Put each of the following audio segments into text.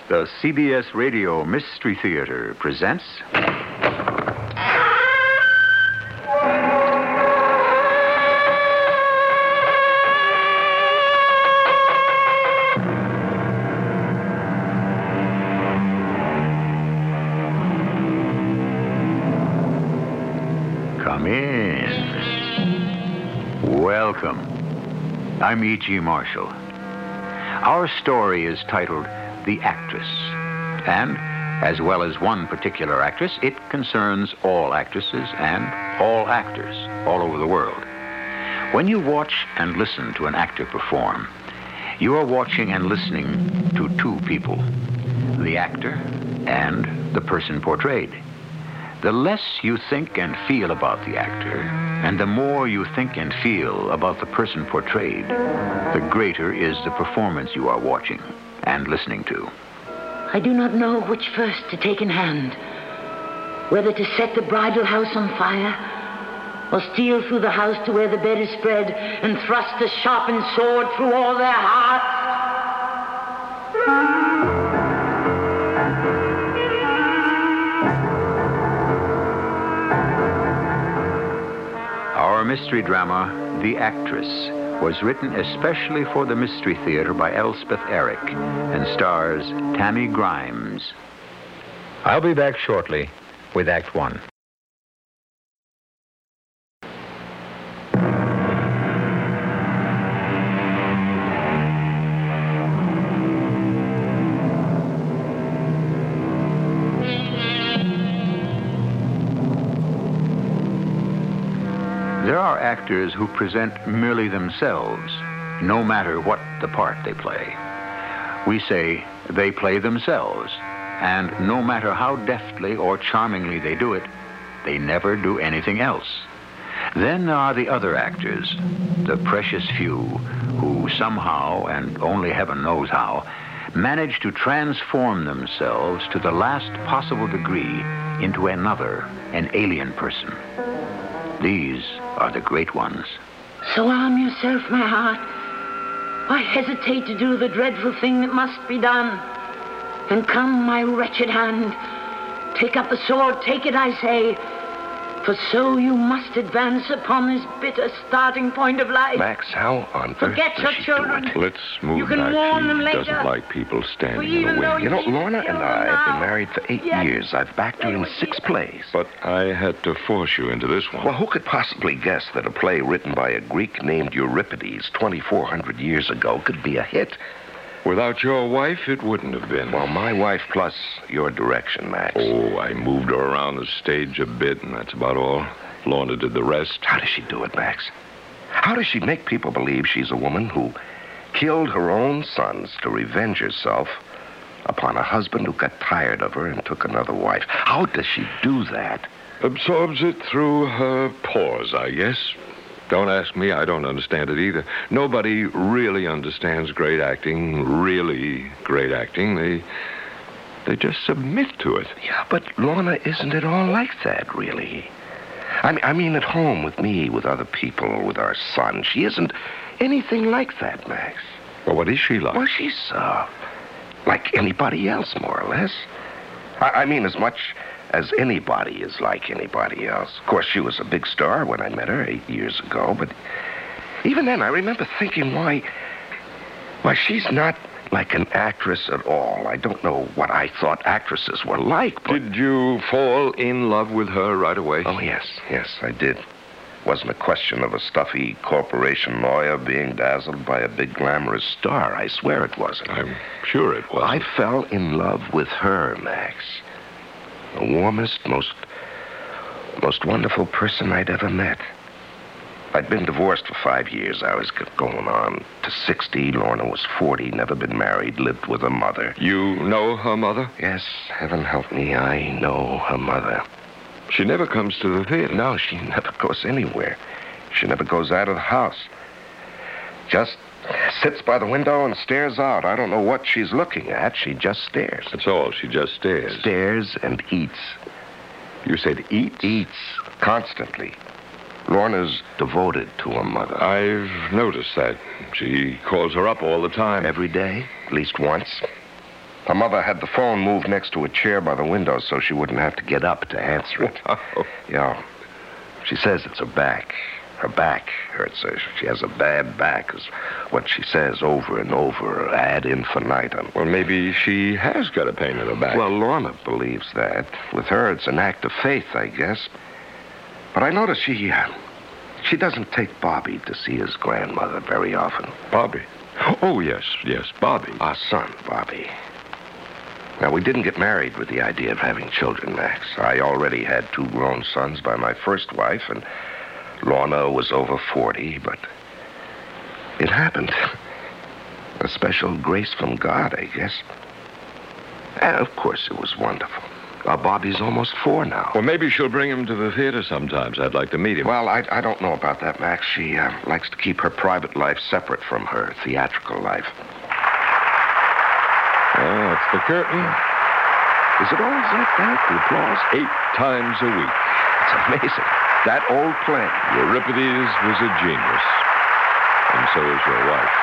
The CBS Radio Mystery Theater presents... Come in. Welcome. I'm E.G. Marshall. Our story is titled The Actress. And, as well as one particular actress, it concerns all actresses and all actors all over the world. When you watch and listen to an actor perform, you are watching and listening to two people, the actor and the person portrayed. The less you think and feel about the actor, and the more you think and feel about the person portrayed, the greater is the performance you are watching and listening to. I do not know which first to take in hand, whether to set the bridal house on fire, or steal through the house to where the bed is spread and thrust a sharpened sword through all their hearts. Our mystery drama, The Actress, was written especially for the Mystery Theater by Elspeth Eric and stars Tammy Grimes. I'll be back shortly with Act One. There are actors who present merely themselves, no matter what the part they play. We say they play themselves, and no matter how deftly or charmingly they do it, they never do anything else. Then there are the other actors, the precious few who somehow, and only heaven knows how, manage to transform themselves to the last possible degree into another, an alien person. These are the great ones. So arm yourself, my heart. Why hesitate to do the dreadful thing that must be done? And come, my wretched hand. Take up the sword, take it, I say. For so you must advance upon this bitter starting point of life. Max, how on Forget earth your does she children. do it? Let's move You can back. warn them She later. doesn't like people standing in even the though way. You know, You Lorna kill and them I have been now. married for 8 Yes. years. I've backed her in 6 plays. But I had to force you into this one. Well, who could possibly guess that a play written by a Greek named Euripides 2,400 years ago could be a hit? Without your wife, it wouldn't have been. Well, my wife plus your direction, Max. Oh, I moved her around the stage a bit, and that's about all. Lorna did the rest. How does she do it, Max? How does she make people believe she's a woman who killed her own sons to revenge herself upon a husband who got tired of her and took another wife? How does she do that? Absorbs it through her pores, I guess. Don't ask me. I don't understand it either. Nobody really understands great acting, really great acting. They just submit to it. Yeah, but Lorna, isn't it all like that, really? I mean, at home with me, with other people, with our son, she isn't anything like that, Max. Well, what is she like? Well, she's, like anybody else, more or less. I mean, as much as anybody is like anybody else. Of course, she was a big star when I met her 8 years ago, but even then, I remember thinking, why, she's not like an actress at all. I don't know what I thought actresses were like, but... Did you fall in love with her right away? Oh, yes, I did. Wasn't a question of a stuffy corporation lawyer being dazzled by a big glamorous star. I swear it wasn't. I'm sure it was. I fell in love with her, Max. The warmest, most wonderful person I'd ever met. I'd been divorced for 5 years. I was going on to 60. Lorna was 40, never been married, lived with her mother. You know her mother? Yes, heaven help me, I know her mother. She never comes to the theater. No, she never goes anywhere. She never goes out of the house. Just sits by the window and stares out. I don't know what she's looking at. She just stares. That's all. She just stares. Stares and eats. You said eats? Eats. Constantly. Lorna's devoted to her mother. I've noticed that. She calls her up all the time. Every day, at least once. Her mother had the phone moved next to a chair by the window so she wouldn't have to get up to answer it. Oh. Yeah. She says it's her back. Her back hurts her. She has a bad back, is what she says over and over, ad infinitum. Well, maybe she has got a pain in her back. Well, Lorna believes that. With her, it's an act of faith, I guess. But I notice she doesn't take Bobby to see his grandmother very often. Bobby. Oh, yes, Bobby. Our son, Bobby. Now, we didn't get married with the idea of having children, Max. I already had 2 grown sons by my first wife, and Lorna was over 40, but it happened. A special grace from God, I guess. And, of course, it was wonderful. Bobby's almost 4 now. Well, maybe she'll bring him to the theater sometimes. I'd like to meet him. Well, I don't know about that, Max. She likes to keep her private life separate from her theatrical life. Well, that's the curtain. Is it always like that, the applause? 8 times a week. It's amazing. That old play. Euripides was a genius. And so is your wife.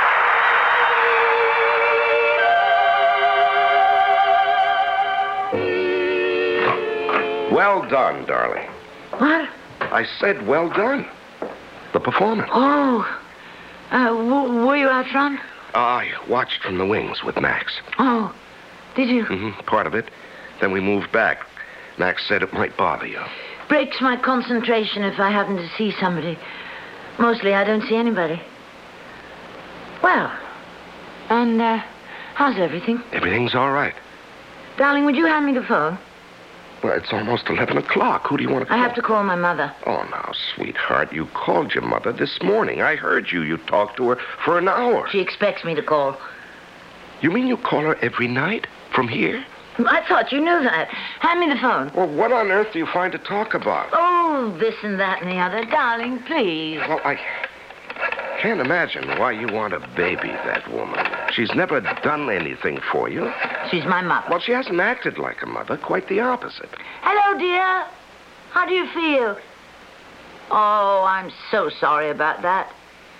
Well done, darling. What? I said well done. The performance. Oh. Were you out front? I watched from the wings with Max. Oh. Did you? Mm-hmm, part of it. Then we moved back. Max said it might bother you. Breaks my concentration if I happen to see somebody. Mostly I don't see anybody. Well, and how's everything? Everything's all right. Darling, would you hand me the phone? Well, it's almost 11 o'clock. Who do you want to call? I have to call my mother. Oh, now, sweetheart, you called your mother this morning. I heard you. You talked to her for an hour. She expects me to call. You mean you call her every night? From here? I thought you knew that. Hand me the phone. Well, what on earth do you find to talk about? Oh, this and that and the other. Darling, please. Well, I can't imagine why you want to baby that woman. She's never done anything for you. She's my mother. Well, she hasn't acted like a mother. Quite the opposite. Hello, dear. How do you feel? Oh, I'm so sorry about that.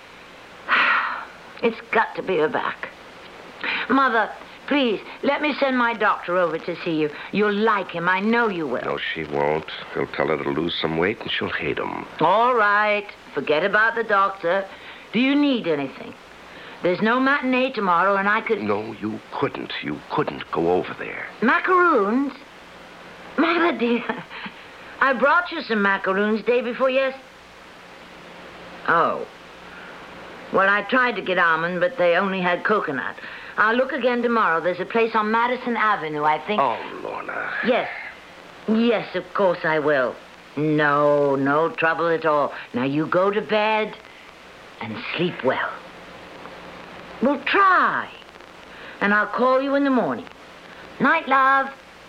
It's got to be her back. Mother, please, let me send my doctor over to see you. You'll like him. I know you will. No, she won't. He'll tell her to lose some weight, and she'll hate him. All right. Forget about the doctor. Do you need anything? There's no matinee tomorrow, and I could... No, you couldn't. You couldn't go over there. Macaroons? Mother, dear, I brought you some macaroons day before yesterday. Oh. Well, I tried to get almond, but they only had coconut. I'll look again tomorrow. There's a place on Madison Avenue, I think. Oh, Lorna. Yes. Yes, of course I will. No trouble at all. Now, you go to bed and sleep well. Well, try. And I'll call you in the morning. Night, love.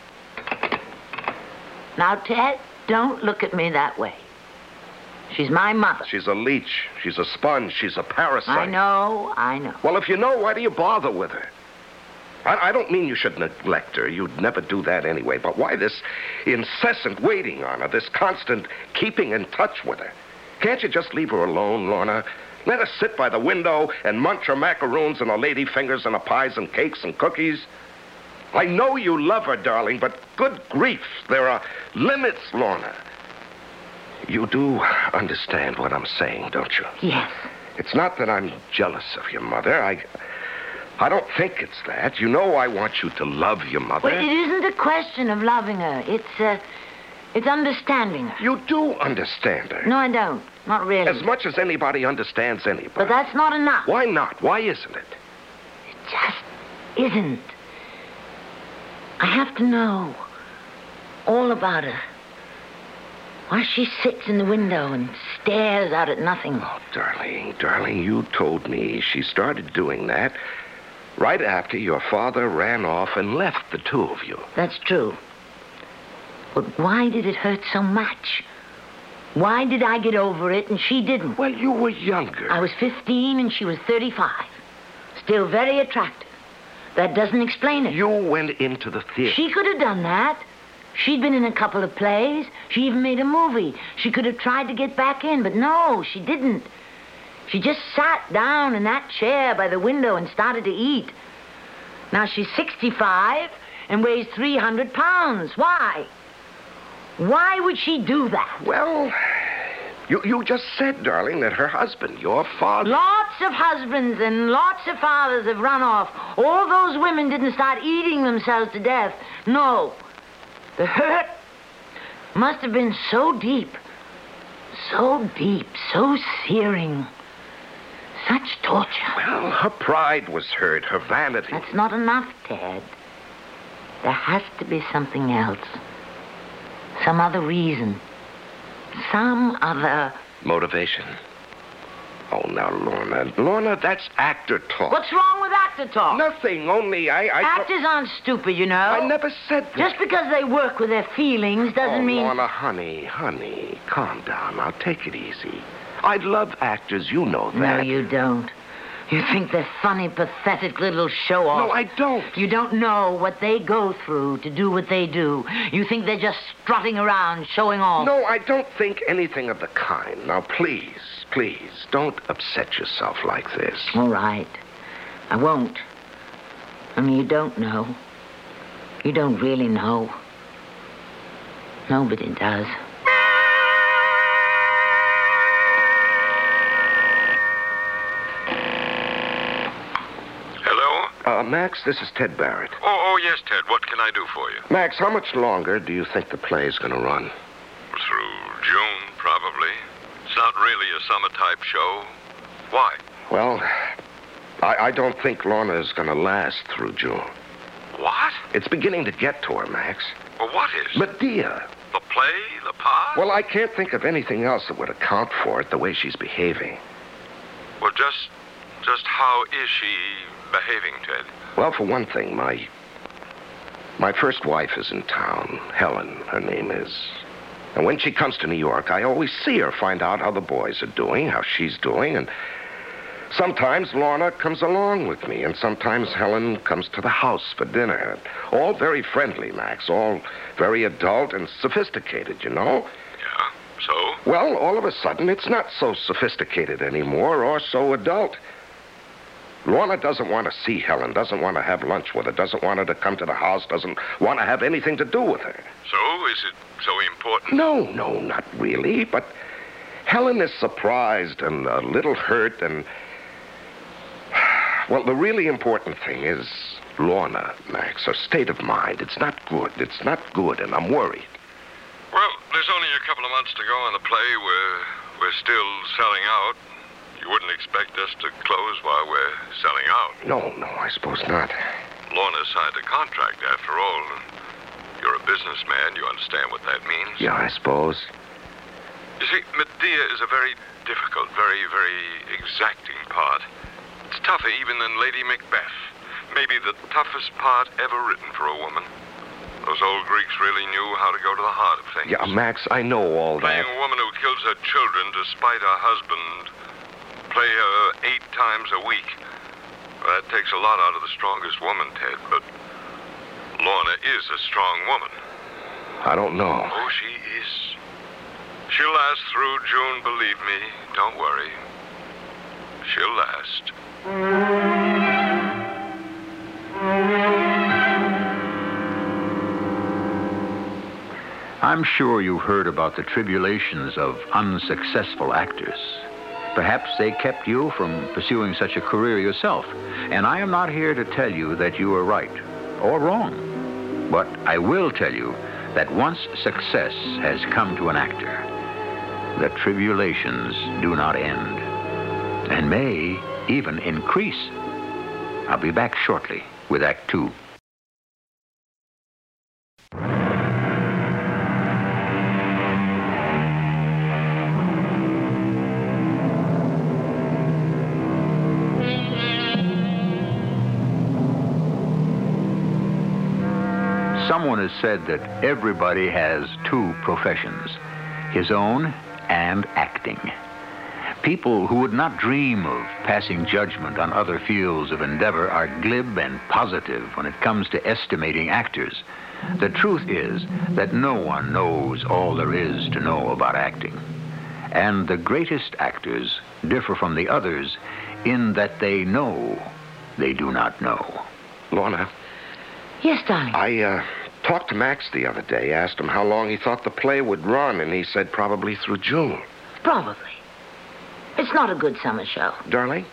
Now, Ted, don't look at me that way. She's my mother. She's a leech. She's a sponge. She's a parasite. I know. Well, if you know, why do you bother with her? I don't mean you should neglect her. You'd never do that anyway. But why this incessant waiting on her, this constant keeping in touch with her? Can't you just leave her alone, Lorna? Let her sit by the window and munch her macaroons and her lady fingers and her pies and cakes and cookies. I know you love her, darling, but good grief, there are limits, Lorna. You do understand what I'm saying, don't you? Yes. It's not that I'm jealous of your mother. I don't think it's that. You know I want you to love your mother. Well, it isn't a question of loving her. It's understanding her. You do understand her. No, I don't. Not really. As much as anybody understands anybody. But that's not enough. Why not? Why isn't it? It just isn't. I have to know all about her. Why she sits in the window and stares out at nothing. Oh, darling, you told me she started doing that right after your father ran off and left the 2 of you. That's true. But why did it hurt so much? Why did I get over it and she didn't? Well, you were younger. I was 15 and she was 35. Still very attractive. That doesn't explain it. You went into the theater. She could have done that. She'd been in a couple of plays. She even made a movie. She could have tried to get back in, but no, she didn't. She just sat down in that chair by the window and started to eat. Now she's 65 and weighs 300 pounds. Why? Why would she do that? Well, you just said, darling, that her husband, your father... Lots of husbands and lots of fathers have run off. All those women didn't start eating themselves to death. No. The hurt must have been so deep, so searing. Such torture. Well, her pride was hurt, her vanity. That's not enough, Ted. There has to be something else. Some other reason. Some other... Motivation. Oh, now, Lorna, that's actor talk. What's wrong with actor talk? Nothing, only Actors aren't stupid, you know. I never said that. Just because they work with their feelings doesn't mean... Lorna, honey, calm down. Now, take it easy. I love actors, you know that. No, you don't. You think they're funny, pathetic little show-offs. No, I don't. You don't know what they go through to do what they do. You think they're just strutting around, showing off. No, I don't think anything of the kind. Now, please, don't upset yourself like this. All right. I won't. I mean, you don't know. You don't really know. Nobody does. Max, this is Ted Barrett. Oh, yes, Ted. What can I do for you? Max, how much longer do you think the play is going to run? Through June, probably. It's not really a summer-type show. Why? Well, I don't think Lorna is going to last through June. What? It's beginning to get to her, Max. Well, what is? Medea. The play? The part? Well, I can't think of anything else that would account for it, the way she's behaving. Well, just how is she behaving, Ted? Well, for one thing, my first wife is in town. Helen, her name is. And when she comes to New York, I always see her, find out how the boys are doing, how she's doing, and sometimes Lorna comes along with me, and sometimes Helen comes to the house for dinner. All very friendly, Max, all very adult and sophisticated, you know? Yeah, so? Well, all of a sudden, it's not so sophisticated anymore or so adult. Lorna doesn't want to see Helen, doesn't want to have lunch with her, doesn't want her to come to the house, doesn't want to have anything to do with her. So, is it so important? No, not really, but Helen is surprised and a little hurt and... Well, the really important thing is Lorna, Max, her state of mind. It's not good, and I'm worried. Well, there's only a couple of months to go on the play. We're still selling out. You wouldn't expect us to close while we're selling out. No, I suppose not. Lorna signed a contract, after all. You're a businessman. You understand what that means? Yeah, I suppose. You see, Medea is a very difficult, very, very exacting part. It's tougher even than Lady Macbeth. Maybe the toughest part ever written for a woman. Those old Greeks really knew how to go to the heart of things. Yeah, Max, I know all that. Playing a woman who kills her children despite her husband... play her 8 times a week. Well, that takes a lot out of the strongest woman, Ted, but Lorna is a strong woman. I don't know. Oh, she is. She'll last through June, believe me. Don't worry. She'll last. I'm sure you've heard about the tribulations of unsuccessful actors. Perhaps they kept you from pursuing such a career yourself. And I am not here to tell you that you are right or wrong. But I will tell you that once success has come to an actor, the tribulations do not end and may even increase. I'll be back shortly with Act 2. Someone has said that everybody has 2 professions, his own and acting. People who would not dream of passing judgment on other fields of endeavor are glib and positive when it comes to estimating actors. The truth is that no one knows all there is to know about acting. And the greatest actors differ from the others in that they know they do not know. Lorna, Yes, darling. I talked to Max the other day, asked him how long he thought the play would run, and he said probably through June. Probably. It's not a good summer show. Darling,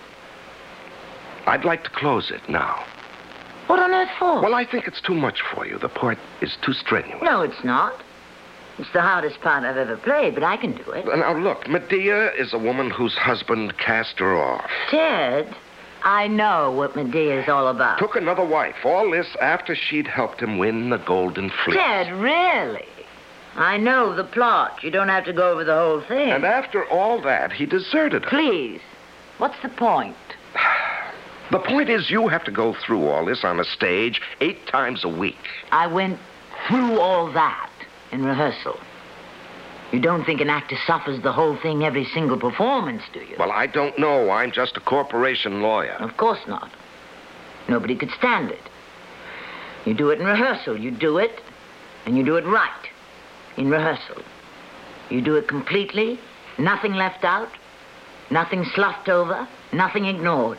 I'd like to close it now. What on earth for? Well, I think it's too much for you. The part is too strenuous. No, it's not. It's the hardest part I've ever played, but I can do it. Now, look, Medea is a woman whose husband cast her off. Ted, I know what Medea's all about. Took another wife. All this after she'd helped him win the Golden Fleece. Ted, really? I know the plot. You don't have to go over the whole thing. And after all that, he deserted her. Please, what's the point? The point is you have to go through all this on a stage 8 times a week. I went through all that in rehearsal. You don't think an actor suffers the whole thing every single performance, do you? Well, I don't know. I'm just a corporation lawyer. Of course not. Nobody could stand it. You do it in rehearsal. You do it, and you do it right in rehearsal. You do it completely, nothing left out, nothing sloughed over, nothing ignored.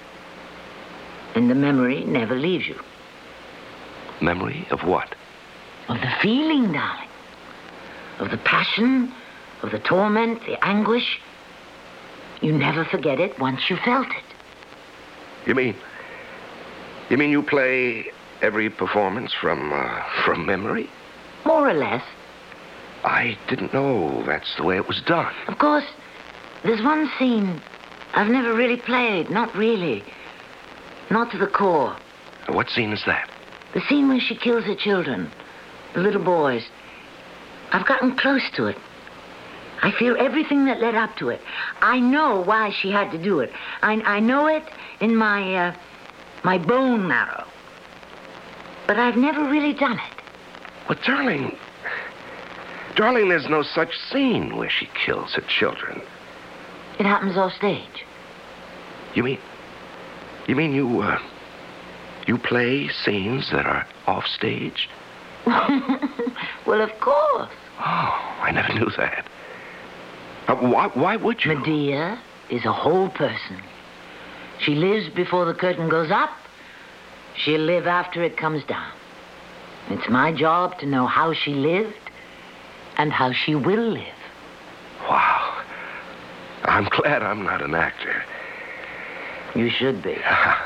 And the memory never leaves you. Memory of what? Of the feeling, darling. Of the passion, of the torment, the anguish. You never forget it once you felt it. You mean you play every performance from memory? More or less. I didn't know that's the way it was done. Of course, there's one scene I've never really played. Not really. Not to the core. What scene is that? The scene when she kills her children. The little boys. I've gotten close to it. I feel everything that led up to it. I know why she had to do it. I know it in my bone marrow. But I've never really done it. Well, darling, there's no such scene where she kills her children. It happens off stage. You mean you play scenes that are off stage? Well, of course. Oh, I never knew that. Why would you? Medea is a whole person. She lives before the curtain goes up. She'll live after it comes down. It's my job to know how she lived and how she will live. Wow. I'm glad I'm not an actor. You should be.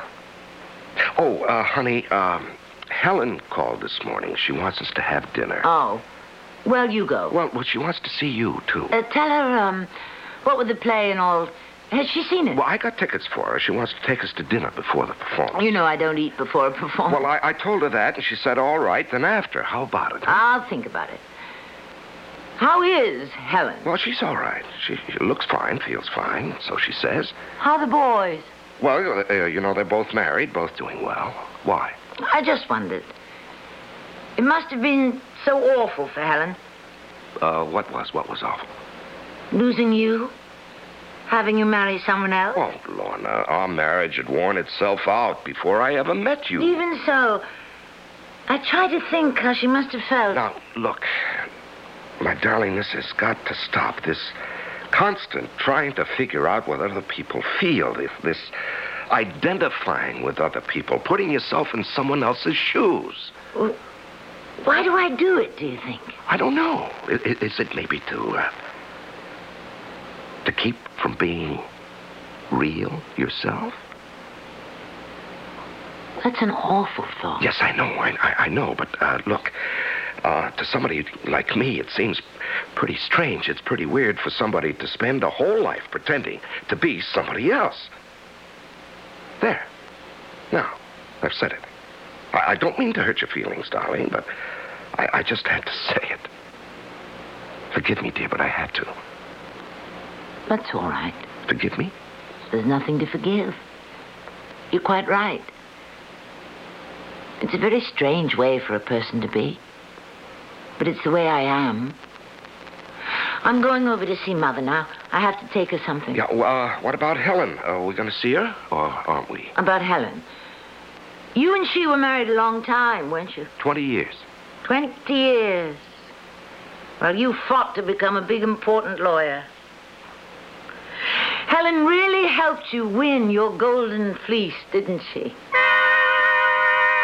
Honey, Helen called this morning. She wants us to have dinner. Oh. Well, you go. Well, she wants to see you, too. Tell her, what with the play and all. Has she seen it? Well, I got tickets for her. She wants to take us to dinner before the performance. You know I don't eat before a performance. Well, I told her that, and she said, all right, then after. How about it? I'll think about it. How is Helen? Well, she's all right. She looks fine, feels fine, so she says. How are the boys? Well, they're both married, both doing well. Why? I just wondered. It must have been so awful for Helen. What was awful? Losing you? Having you marry someone else? Oh, Lorna, our marriage had worn itself out before I ever met you. Even so, I try to think how she must have felt. Now, look, my darling, this has got to stop. This constant trying to figure out what other people feel. This identifying with other people, putting yourself in someone else's shoes. Well, why do I do it, do you think? I don't know. Is it maybe to keep from being real yourself? That's an awful thought. Yes, I know. I know. But look, to somebody like me, it seems pretty strange. It's pretty weird for somebody to spend a whole life pretending to be somebody else. There. Now, I've said it. I don't mean to hurt your feelings, darling, but I just had to say it. Forgive me, dear, but I had to. That's all right. Forgive me? There's nothing to forgive. You're quite right. It's a very strange way for a person to be. But it's the way I am. I'm going over to see Mother now. I have to take her something. Yeah, what about Helen? Are we going to see her, or aren't we? About Helen. You and she were married a long time, weren't you? 20 years. 20 years. Well, you fought to become a big, important lawyer. Helen really helped you win your Golden Fleece, didn't she?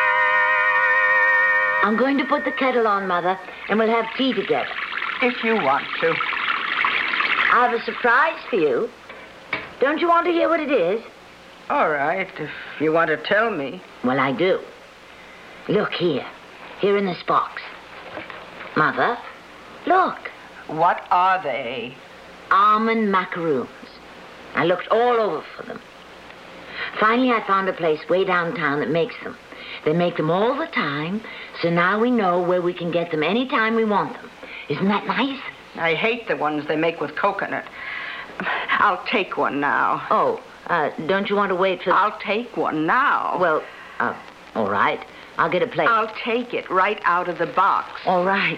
I'm going to put the kettle on, Mother, and we'll have tea together. If you want to. I have a surprise for you. Don't you want to hear what it is? All right, if you want to tell me. Well, I do. Look here. Here in this box. Mother, look. What are they? Almond macaroons. I looked all over for them. Finally, I found a place way downtown that makes them. They make them all the time, so now we know where we can get them anytime we want them. Isn't that nice? I hate the ones they make with coconut. I'll take one now. Oh, don't you want to wait for... I'll take one now. Well, all right. I'll get a plate. I'll take it right out of the box. All right.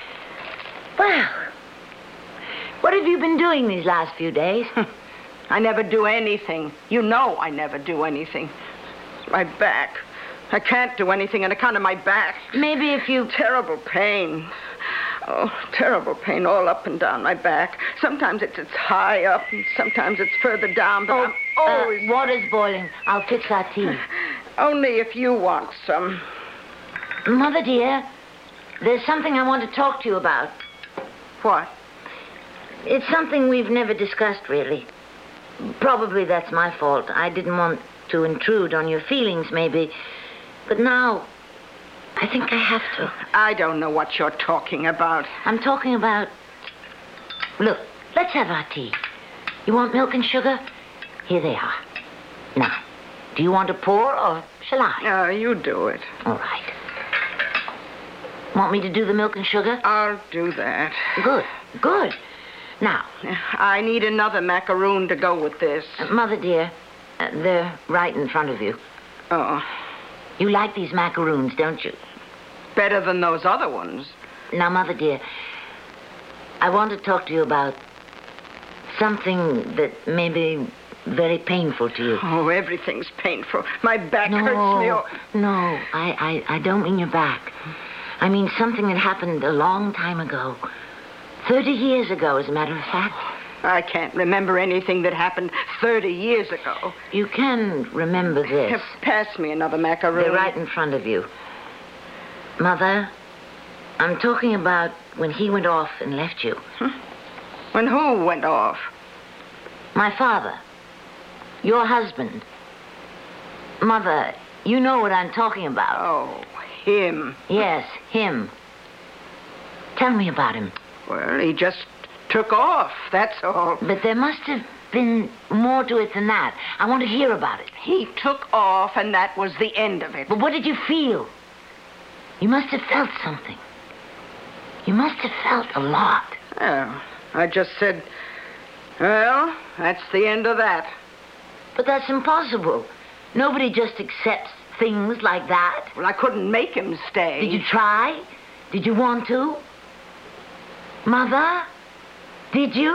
Well, what have you been doing these last few days? I never do anything. You know I never do anything. My back. I can't do anything on account of my back. Maybe if you... Terrible pain. Oh, terrible pain all up and down my back. Sometimes it's high up, and sometimes it's further down, but I'm always... water's boiling. I'll fix our tea. Only if you want some. Mother, dear, there's something I want to talk to you about. What? It's something we've never discussed, really. Probably that's my fault. I didn't want to intrude on your feelings, maybe. But now, I think I have to. I don't know what you're talking about. I'm talking about... Look, let's have our tea. You want milk and sugar? Here they are. Now, do you want to pour, or shall I? You do it. All right. Want me to do the milk and sugar? I'll do that. Good, good. Now... I need another macaroon to go with this. Mother, dear, they're right in front of you. Oh. You like these macaroons, don't you? Better than those other ones. Now, Mother, dear, I want to talk to you about something that may be very painful to you. Oh, everything's painful. My back hurts me. No, I don't mean your back. I mean something that happened a long time ago. 30 years ago, as a matter of fact. I can't remember anything that happened 30 years ago. You can remember this. Pass me another macaroon. They're right in front of you. Mother, I'm talking about when he went off and left you. When who went off? My father. Your husband. Mother, you know what I'm talking about. Oh, him. Yes, him. Tell me about him. Well, he just took off, that's all. But there must have been more to it than that. I want to hear about it. He took off, and that was the end of it. But what did you feel? You must have felt something. You must have felt a lot. Oh, I just said, well, that's the end of that. But that's impossible. Nobody just accepts things like that. Well, I couldn't make him stay. Did you try? Did you want to? Mother? Did you?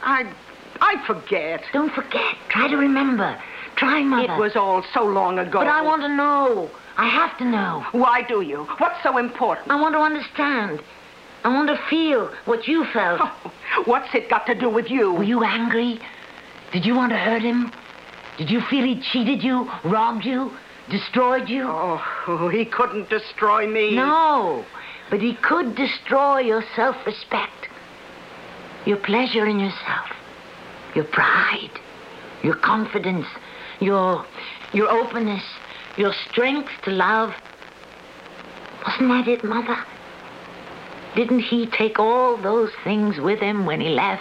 I forget. Don't forget. Try to remember. Try, Mother. It was all so long ago. But I want to know. I have to know. Why do you? What's so important? I want to understand. I want to feel what you felt. Oh, what's it got to do with you? Were you angry? Did you want to hurt him? Did you feel he cheated you, robbed you, destroyed you? Oh, he couldn't destroy me. No, but he could destroy your self-respect, your pleasure in yourself, your pride, your confidence, your openness, your strength to love. Wasn't that it, Mother? Didn't he take all those things with him when he left?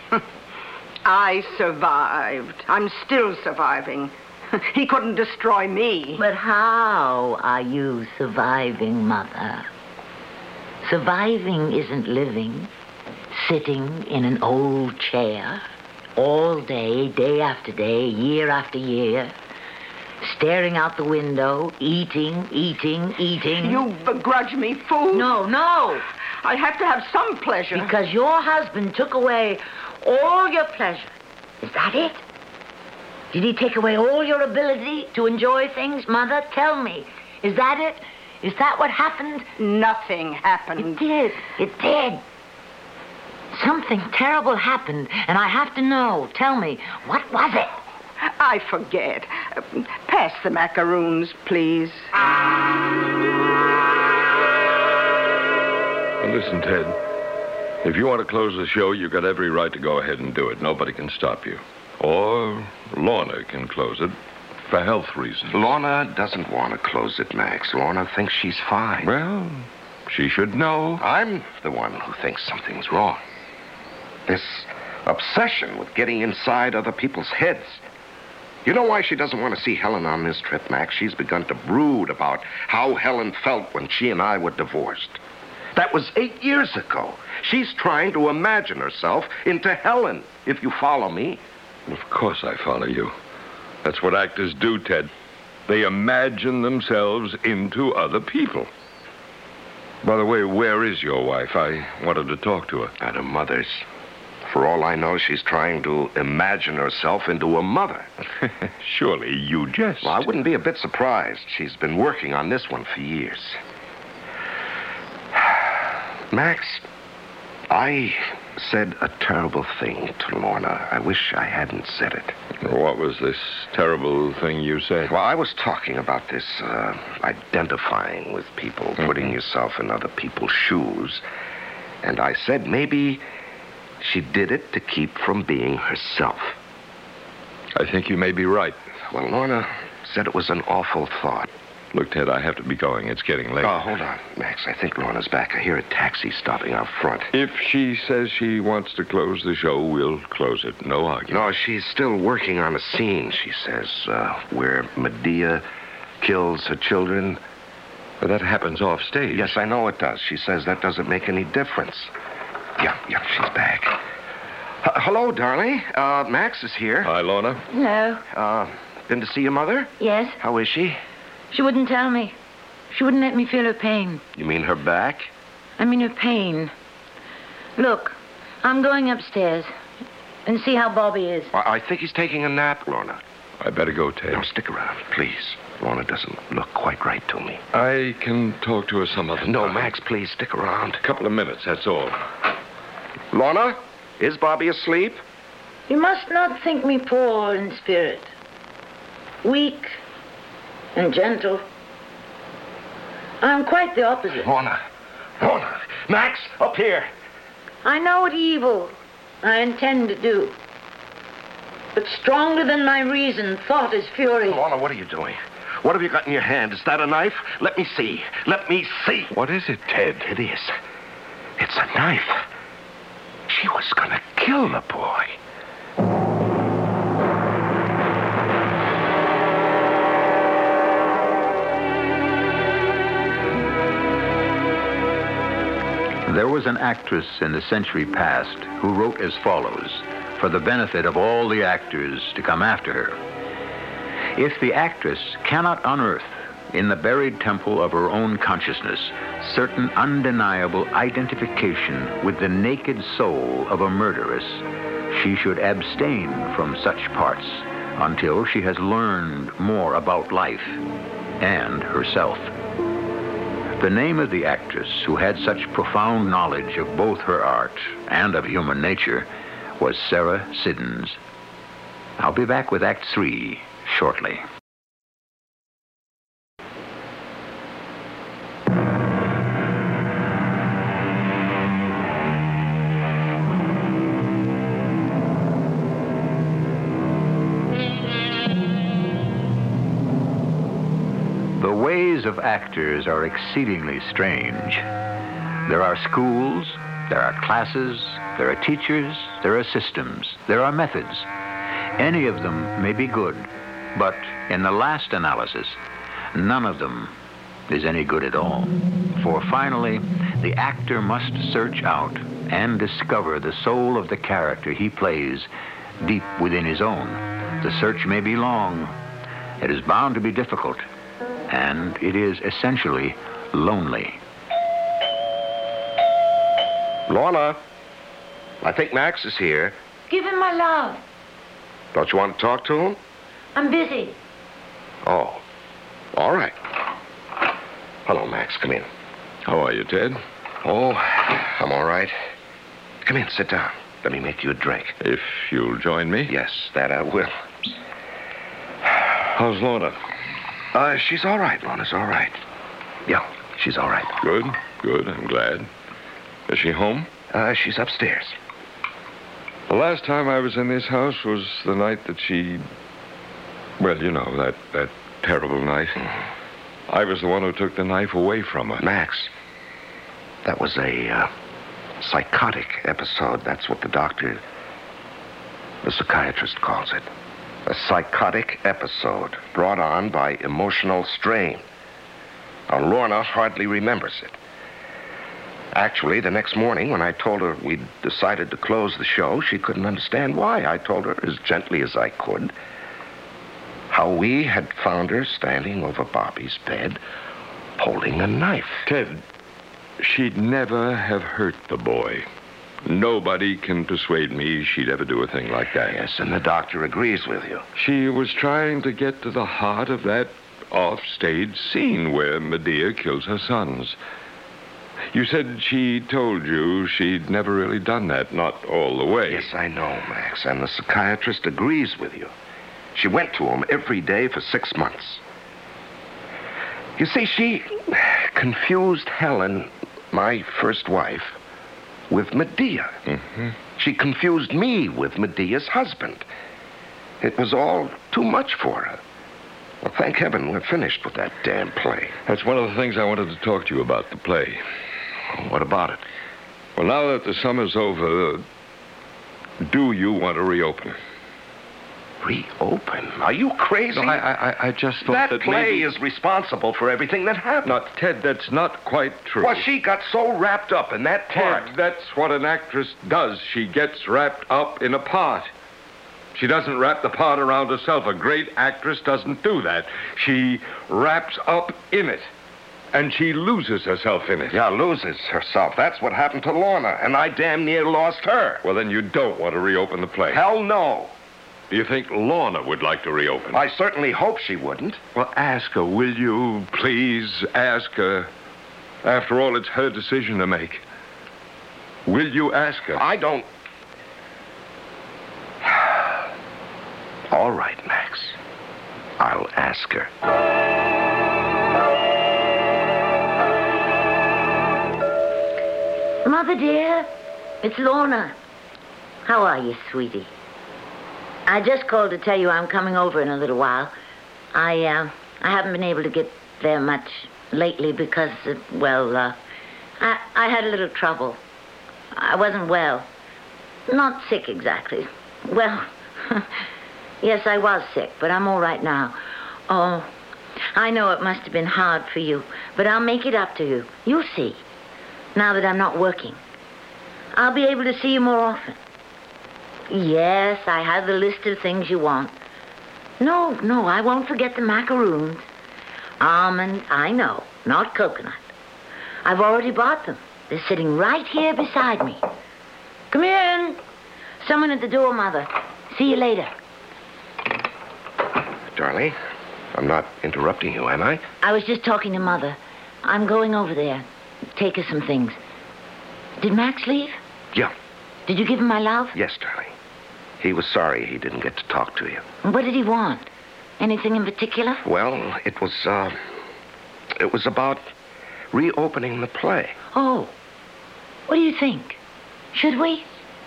I survived. I'm still surviving. He couldn't destroy me. But how are you surviving, Mother? Surviving isn't living, sitting in an old chair, all day, day after day, year after year, staring out the window, eating. You begrudge me food? No. I have to have some pleasure. Because your husband took away all your pleasure. Is that it? Did he take away all your ability to enjoy things? Mother, tell me. Is that it? Is that what happened? Nothing happened. It did. Something terrible happened, and I have to know. Tell me, what was it? I forget. Pass the macaroons, please. listen, Ted. If you want to close the show, you've got every right to go ahead and do it. Nobody can stop you. Or Lorna can close it for health reasons. Lorna doesn't want to close it, Max. Lorna thinks she's fine. Well, she should know. I'm the one who thinks something's wrong. This obsession with getting inside other people's heads. You know why she doesn't want to see Helen on this trip, Max? She's begun to brood about how Helen felt when she and I were divorced. That was 8 years ago. She's trying to imagine herself into Helen, if you follow me. Of course I follow you. That's what actors do, Ted. They imagine themselves into other people. By the way, where is your wife? I wanted to talk to her. At her mother's. For all I know, she's trying to imagine herself into a mother. Surely you jest. Well, I wouldn't be a bit surprised. She's been working on this one for years. Max, I said a terrible thing to Lorna. I wish I hadn't said it. What was this terrible thing you said? Well, I was talking about this identifying with people, putting yourself in other people's shoes. And I said maybe she did it to keep from being herself. I think you may be right. Well, Lorna said it was an awful thought. Look, Ted, I have to be going. It's getting late. Oh, hold on, Max. I think Lorna's back. I hear a taxi stopping out front. If she says she wants to close the show, we'll close it. No argument. No, she's still working on a scene, she says, where Medea kills her children. But that happens off stage. Yes, I know it does. She says that doesn't make any difference. Yeah, she's back. Hello, darling. Max is here. Hi, Lorna. Hello. Been to see your mother? Yes. How is she? She wouldn't tell me. She wouldn't let me feel her pain. You mean her back? I mean her pain. Look, I'm going upstairs and see how Bobby is. I think he's taking a nap, Lorna. I better go, Ted. No, stick around, please. Lorna doesn't look quite right to me. I can talk to her some other time. No, Max, please stick around. A couple of minutes, that's all. Lorna, is Bobby asleep? You must not think me poor in spirit. Weak and gentle. I'm quite the opposite. Lorna. Max, up here. I know what evil I intend to do. But stronger than my reason, thought is fury. Lorna, what are you doing? What have you got in your hand? Is that a knife? Let me see. Let me see. What is it, Ted? It is. It's a knife. She was gonna kill the boy. There was an actress in the century past who wrote as follows, for the benefit of all the actors to come after her. If the actress cannot unearth in the buried temple of her own consciousness certain undeniable identification with the naked soul of a murderess, she should abstain from such parts until she has learned more about life and herself. The name of the actress who had such profound knowledge of both her art and of human nature was Sarah Siddons. I'll be back with Act 3 shortly. The ways of actors are exceedingly strange. There are schools, there are classes, there are teachers, there are systems, there are methods. Any of them may be good, but in the last analysis, none of them is any good at all. For finally, the actor must search out and discover the soul of the character he plays deep within his own. The search may be long. It is bound to be difficult. And it is essentially lonely. Lorna, I think Max is here. Give him my love. Don't you want to talk to him? I'm busy. Oh, all right. Hello, Max. Come in. How are you, Ted? Oh, I'm all right. Come in, sit down. Let me make you a drink. If you'll join me. Yes, that I will. How's Lorna? She's all right, Lorna's all right. Yeah, she's all right. Good, I'm glad. Is she home? She's upstairs. The last time I was in this house was the night that she... Well, you know, that terrible night. I was the one who took the knife away from her. Max, that was a psychotic episode. That's what the psychiatrist calls it. A psychotic episode brought on by emotional strain. Now, Lorna hardly remembers it. Actually, the next morning when I told her we'd decided to close the show, she couldn't understand why. I told her as gently as I could how we had found her standing over Bobby's bed holding a knife. Ted, she'd never have hurt the boy. Nobody can persuade me she'd ever do a thing like that. Yes, and the doctor agrees with you. She was trying to get to the heart of that off-stage scene where Medea kills her sons. You said she told you she'd never really done that, not all the way. Yes, I know, Max, and the psychiatrist agrees with you. She went to him every day for 6 months. You see, she confused Helen, my first wife, with Medea. Mm-hmm. She confused me with Medea's husband. It was all too much for her. Well, thank heaven we're finished with that damn play. That's one of the things I wanted to talk to you about, the play. What about it? Well, now that the summer's over, do you want to reopen? Reopen? Are you crazy? No, I just thought that play maybe... is responsible for everything that happened. No, Ted, that's not quite true. Well, she got so wrapped up in that part. Ted, that's what an actress does. She gets wrapped up in a part. She doesn't wrap the part around herself. A great actress doesn't do that. She wraps up in it. And she loses herself in it. Yeah, loses herself. That's what happened to Lorna, and I damn near lost her. Well, then you don't want to reopen the play. Hell no. Do you think Lorna would like to reopen? I certainly hope she wouldn't. Well, ask her, will you? Please ask her. After all, it's her decision to make. Will you ask her? I don't... All right, Max. I'll ask her. Mother, dear, it's Lorna. How are you, sweetie? I just called to tell you I'm coming over in a little while. I haven't been able to get there much lately because, I had a little trouble. I wasn't well. Not sick exactly. Well, yes, I was sick, but I'm all right now. Oh, I know it must have been hard for you, but I'll make it up to you. You'll see. Now that I'm not working, I'll be able to see you more often. Yes, I have the list of things you want. No, I won't forget the macaroons. Almond, I know, not coconut. I've already bought them. They're sitting right here beside me. Come in. Someone at the door, Mother. See you later. Darling, I'm not interrupting you, am I? I was just talking to Mother. I'm going over there. Take her some things. Did Max leave? Yeah. Did you give him my love? Yes, darling. He was sorry he didn't get to talk to you. What did he want? Anything in particular? Well, it was about reopening the play. Oh. What do you think? Should we?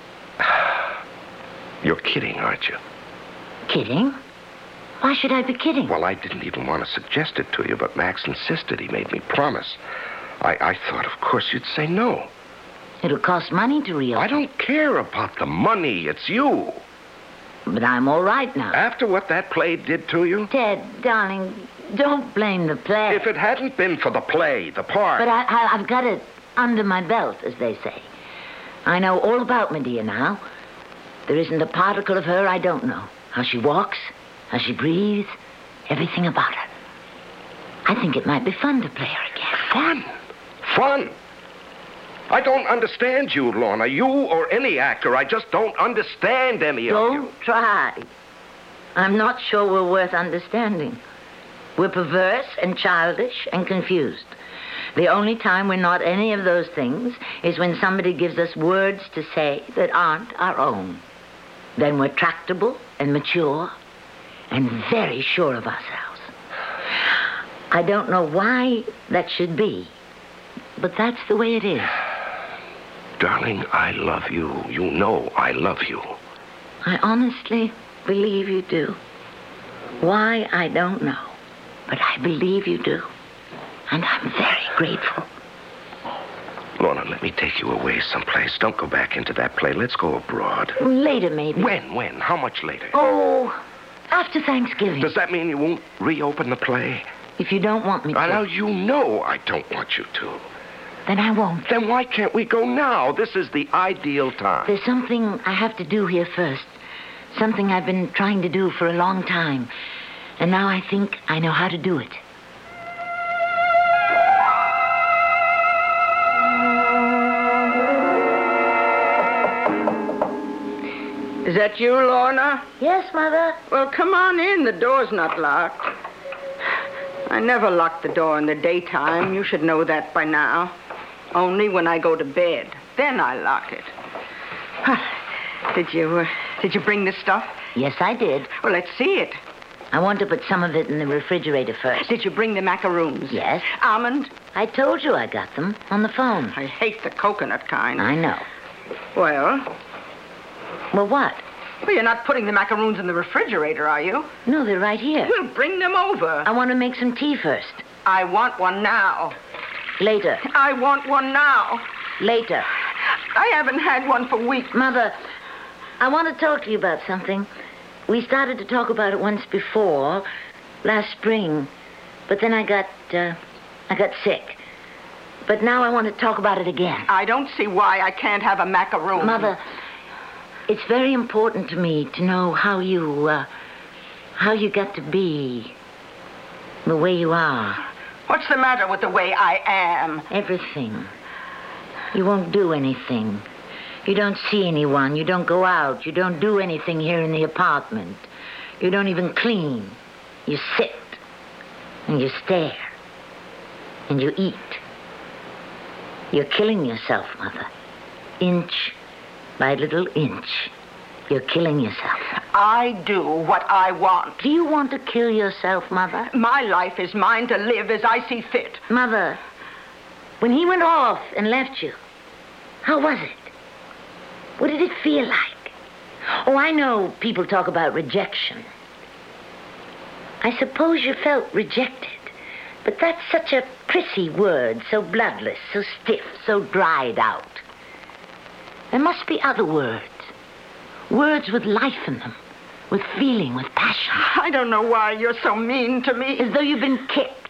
You're kidding, aren't you? Kidding? Why should I be kidding? Well, I didn't even want to suggest it to you, but Max insisted. He made me promise. I thought, of course, you'd say no. It'll cost money to reopen. I don't care about the money. It's you. But I'm all right now. After what that play did to you? Ted, darling, don't blame the play. If it hadn't been for the play, the part... But I've got it under my belt, as they say. I know all about Medea now. There isn't a particle of her I don't know. How she walks, how she breathes, everything about her. I think it might be fun to play her again. Fun? Fun? I don't understand you, Lorna. You or any actor. I just don't understand any of you. Don't try. I'm not sure we're worth understanding. We're perverse and childish and confused. The only time we're not any of those things is when somebody gives us words to say that aren't our own. Then we're tractable and mature and very sure of ourselves. I don't know why that should be, but that's the way it is. Darling, I love you. You know I love you. I honestly believe you do. Why, I don't know. But I believe you do. And I'm very grateful. Lorna, let me take you away someplace. Don't go back into that play. Let's go abroad. Later, maybe. When? How much later? Oh, after Thanksgiving. Does that mean you won't reopen the play? If you don't want me to. Now, you know I don't want you to. Then I won't. Then why can't we go now? This is the ideal time. There's something I have to do here first. Something I've been trying to do for a long time. And now I think I know how to do it. Is that you, Lorna? Yes, Mother. Well, come on in. The door's not locked. I never lock the door in the daytime. You should know that by now. Only when I go to bed. Then I lock it. Did you bring this stuff? Yes, I did. Well, let's see it. I want to put some of it in the refrigerator first. Did you bring the macaroons? Yes. Almond? I told you I got them on the phone. I hate the coconut kind. I know. Well, what? Well, you're not putting the macaroons in the refrigerator, are you? No, they're right here. Well, bring them over. I want to make some tea first. I want one now. Later. I want one now. Later. I haven't had one for weeks. Mother, I want to talk to you about something. We started to talk about it once before, last spring. But then I got sick. But now I want to talk about it again. I don't see why I can't have a macaroon. Mother, it's very important to me to know how you got to be the way you are. What's the matter with the way I am? Everything. You won't do anything. You don't see anyone. You don't go out. You don't do anything here in the apartment. You don't even clean. You sit. And you stare. And you eat. You're killing yourself, Mother. Inch by little inch. You're killing yourself. I do what I want. Do you want to kill yourself, Mother? My life is mine to live as I see fit. Mother, when he went off and left you, how was it? What did it feel like? Oh, I know people talk about rejection. I suppose you felt rejected. But that's such a prissy word, so bloodless, so stiff, so dried out. There must be other words. Words with life in them, with feeling, with passion. I don't know why you're so mean to me. As though you've been kicked.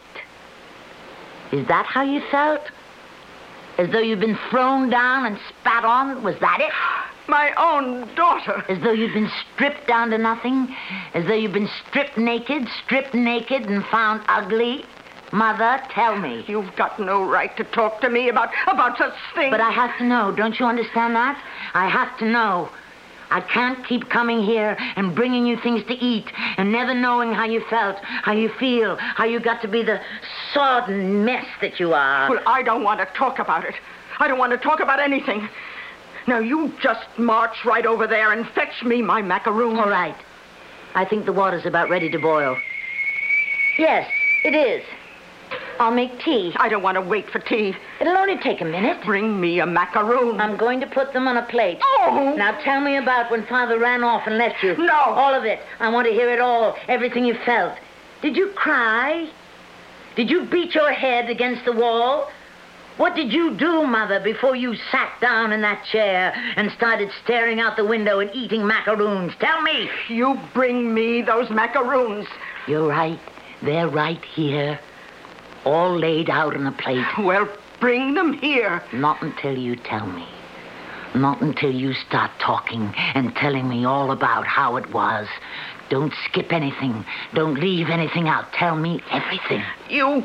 Is that how you felt? As though you'd been thrown down and spat on? Was that it? My own daughter. As though you'd been stripped down to nothing? As though you'd been stripped naked and found ugly? Mother, tell me. You've got no right to talk to me about such things. But I have to know. Don't you understand that? I have to know. I can't keep coming here and bringing you things to eat and never knowing how you felt, how you feel, how you got to be the sodden mess that you are. Well, I don't want to talk about it. I don't want to talk about anything. Now, you just march right over there and fetch me my macaroons. All right. I think the water's about ready to boil. Yes, it is. I'll make tea. I don't want to wait for tea. It'll only take a minute. Bring me a macaroon. I'm going to put them on a plate. Oh! Now tell me about when Father ran off and left you. No. All of it. I want to hear it all. Everything you felt. Did you cry? Did you beat your head against the wall? What did you do, Mother, before you sat down in that chair and started staring out the window and eating macaroons? Tell me. You bring me those macaroons. You're right. They're right here. All laid out on a plate. Well, bring them here. Not until you tell me. Not until you start talking and telling me all about how it was. Don't skip anything. Don't leave anything out. Tell me everything. You...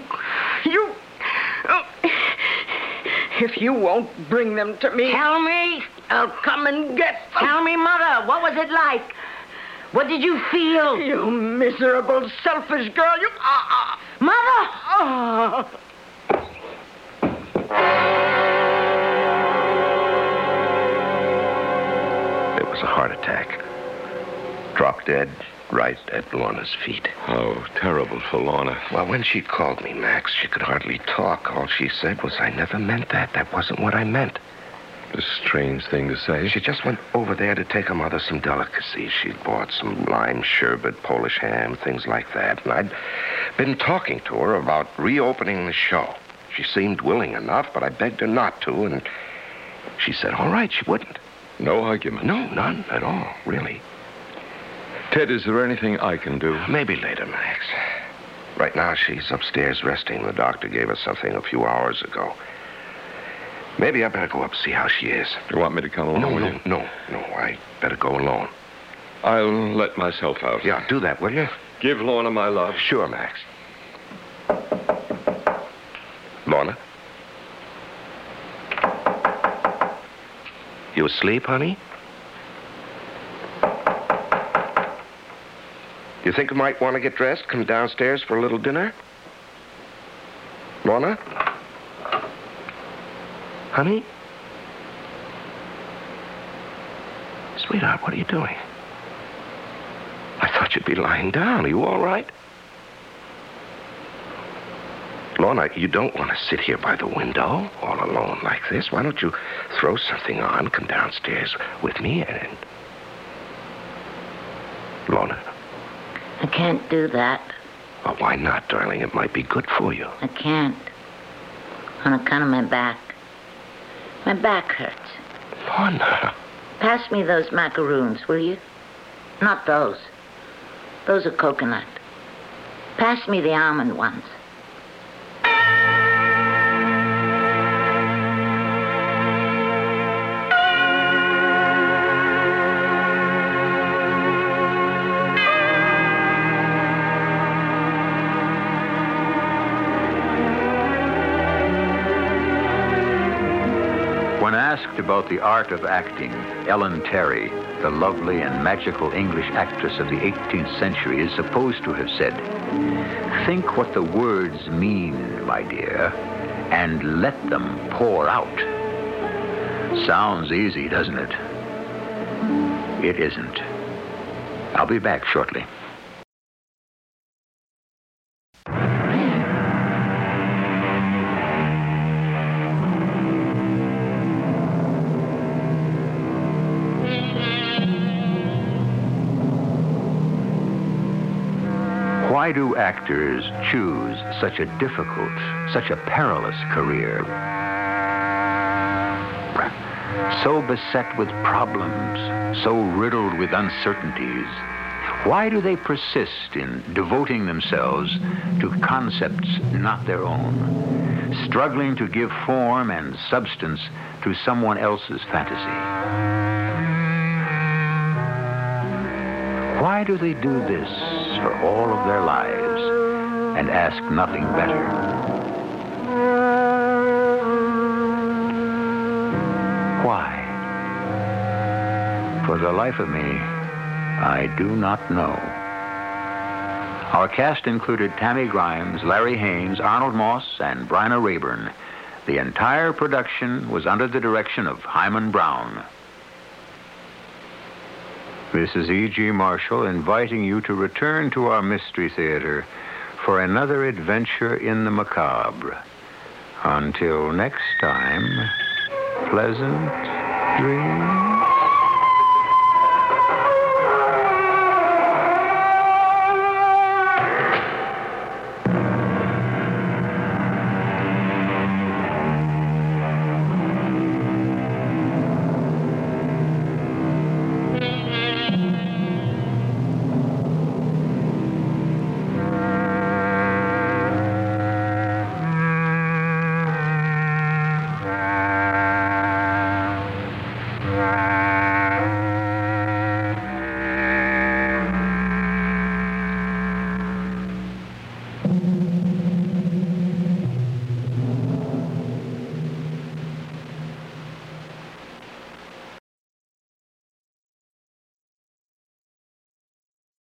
Oh, if you won't bring them to me... Tell me. I'll come and get them. Tell me, Mother, what was it like? What did you feel? You miserable, selfish girl. You... Mother! It was a heart attack. Dropped dead right at Lorna's feet. How terrible for Lorna. Well, when she called me, Max, she could hardly talk. All she said was, I never meant that. That wasn't what I meant. A strange thing to say. She just went over there to take her mother some delicacies. She'd bought some lime sherbet, Polish ham, things like that. And I'd been talking to her about reopening the show. She seemed willing enough, but I begged her not to, and she said, all right, she wouldn't. No argument? No, none at all, really. Ted, is there anything I can do? Maybe later, Max. Right now, she's upstairs resting. The doctor gave her something a few hours ago. Maybe I better go up and see how she is. You want me to come along with you? No. I better go alone. I'll let myself out. Yeah, do that, will you? Give Lorna my love. Sure, Max. Lorna? You asleep, honey? You think you might want to get dressed, come downstairs for a little dinner? Lorna? Honey? Sweetheart, what are you doing? I thought you'd be lying down. Are you all right? Lorna, you don't want to sit here by the window all alone like this. Why don't you throw something on, come downstairs with me, and... Lorna? I can't do that. Well, why not, darling? It might be good for you. I can't. On account of my back. My back hurts. Lorna. Pass me those macaroons, will you? Not those. Those are coconut. Pass me the almond ones. When asked about the art of acting, Ellen Terry, the lovely and magical English actress of the 18th century, is supposed to have said, "Think what the words mean, my dear, and let them pour out." Sounds easy, doesn't it? It isn't. I'll be back shortly. Why do actors choose such a difficult, such a perilous career? So beset with problems, so riddled with uncertainties. Why do they persist in devoting themselves to concepts not their own, struggling to give form and substance to someone else's fantasy? Why do they do this for all of their lives and ask nothing better? Why? For the life of me, I do not know. Our cast included Tammy Grimes, Larry Haynes, Arnold Moss, and Bryna Rayburn. The entire production was under the direction of Hyman Brown. This is E.G. Marshall inviting you to return to our Mystery Theater for another adventure in the macabre. Until next time, pleasant dreams.